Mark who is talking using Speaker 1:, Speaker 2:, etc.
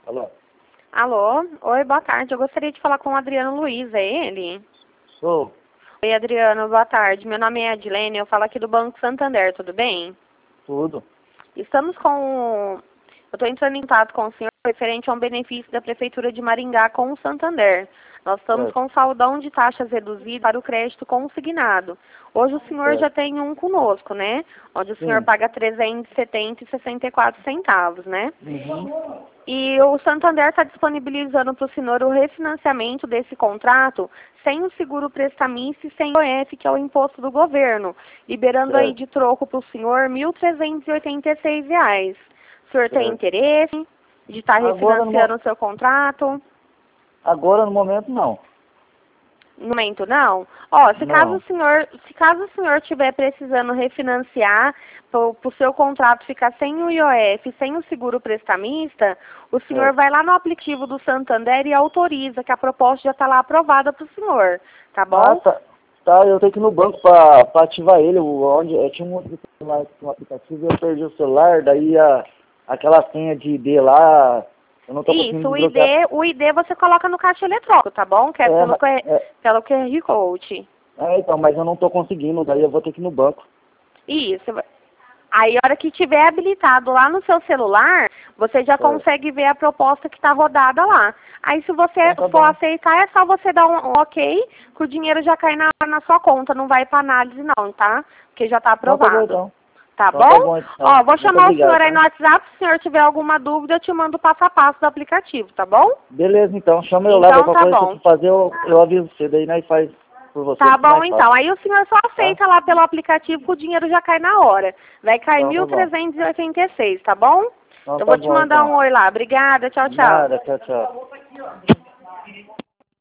Speaker 1: Alô?
Speaker 2: Alô? Oi, boa tarde. Eu gostaria de falar com o Adriano Luiz, é ele?
Speaker 1: Sou.
Speaker 2: Oi, Adriano, boa tarde. Meu nome é Adilene, eu falo aqui do Banco Santander, tudo bem?
Speaker 1: Tudo.
Speaker 2: Estamos com... Eu estou entrando em contato com o senhor referente a um benefício da Prefeitura de Maringá com o Santander. Nós estamos
Speaker 1: Certo.
Speaker 2: com um saldão de taxas reduzido para o crédito consignado. Hoje o senhor
Speaker 1: Certo.
Speaker 2: já tem um conosco, né? Onde o senhor
Speaker 1: Sim.
Speaker 2: paga R$ 370,64, né?
Speaker 1: Uhum.
Speaker 2: E o Santander está disponibilizando para o senhor o refinanciamento desse contrato sem o seguro prestamista e sem o IOF, que é o imposto do governo, liberando aí
Speaker 1: Certo.
Speaker 2: de troco para o senhor R$ 1.386. O senhor tem
Speaker 1: Certo.
Speaker 2: interesse de estar
Speaker 1: Agora
Speaker 2: refinanciando o seu contrato?
Speaker 1: no momento não.
Speaker 2: No momento não? Ó, se caso
Speaker 1: Não.
Speaker 2: o senhor estiver precisando refinanciar para o seu contrato ficar sem o IOF, sem o seguro prestamista, o senhor
Speaker 1: Certo.
Speaker 2: vai lá no aplicativo do Santander e autoriza, que a proposta já está lá aprovada para o senhor, tá
Speaker 1: Ah,
Speaker 2: bom?
Speaker 1: tá. Tá, eu tenho que ir no banco pra ativar ele. Onde, eu tinha um outro celular com um aplicativo e eu perdi o celular, daí aquela senha de ID lá, eu não tô conseguindo
Speaker 2: Isso,
Speaker 1: desbloquear.
Speaker 2: o ID você coloca no caixa eletrônico, tá bom? Que é
Speaker 1: É,
Speaker 2: pelo, pelo QR Code.
Speaker 1: então, mas eu não tô conseguindo, daí eu vou ter que ir no banco.
Speaker 2: Isso. Aí, a hora que tiver habilitado lá no seu celular, você já
Speaker 1: Certo.
Speaker 2: consegue ver a proposta que está rodada lá. Aí, se você
Speaker 1: Então tá
Speaker 2: for
Speaker 1: bom.
Speaker 2: aceitar, é só você dar um ok, que o dinheiro já cai na sua conta, não vai para análise não, tá? Porque já está
Speaker 1: Então tá bom
Speaker 2: aprovado.
Speaker 1: então.
Speaker 2: Tá
Speaker 1: Então tá
Speaker 2: bom?
Speaker 1: bom então.
Speaker 2: Ó, vou
Speaker 1: Muito
Speaker 2: chamar o
Speaker 1: obrigado,
Speaker 2: senhor aí
Speaker 1: tá?
Speaker 2: no WhatsApp, se o senhor tiver alguma dúvida, eu te mando o passo a passo do aplicativo, tá bom?
Speaker 1: Beleza, então. Chama eu lá, daí
Speaker 2: Então,
Speaker 1: qualquer
Speaker 2: tá
Speaker 1: coisa que eu
Speaker 2: bom.
Speaker 1: for fazer, eu aviso você. Daí nós faz por você,
Speaker 2: Tá
Speaker 1: fica
Speaker 2: bom,
Speaker 1: mais
Speaker 2: então.
Speaker 1: fácil,
Speaker 2: Aí o senhor só
Speaker 1: tá?
Speaker 2: aceita lá pelo aplicativo que o dinheiro já cai na hora. Vai cair
Speaker 1: Então tá bom.
Speaker 2: 1.386, tá bom?
Speaker 1: Então
Speaker 2: Eu
Speaker 1: tá
Speaker 2: vou te
Speaker 1: bom,
Speaker 2: mandar
Speaker 1: então.
Speaker 2: um oi lá. Obrigada, tchau, tchau.
Speaker 1: Nada, tchau, tchau.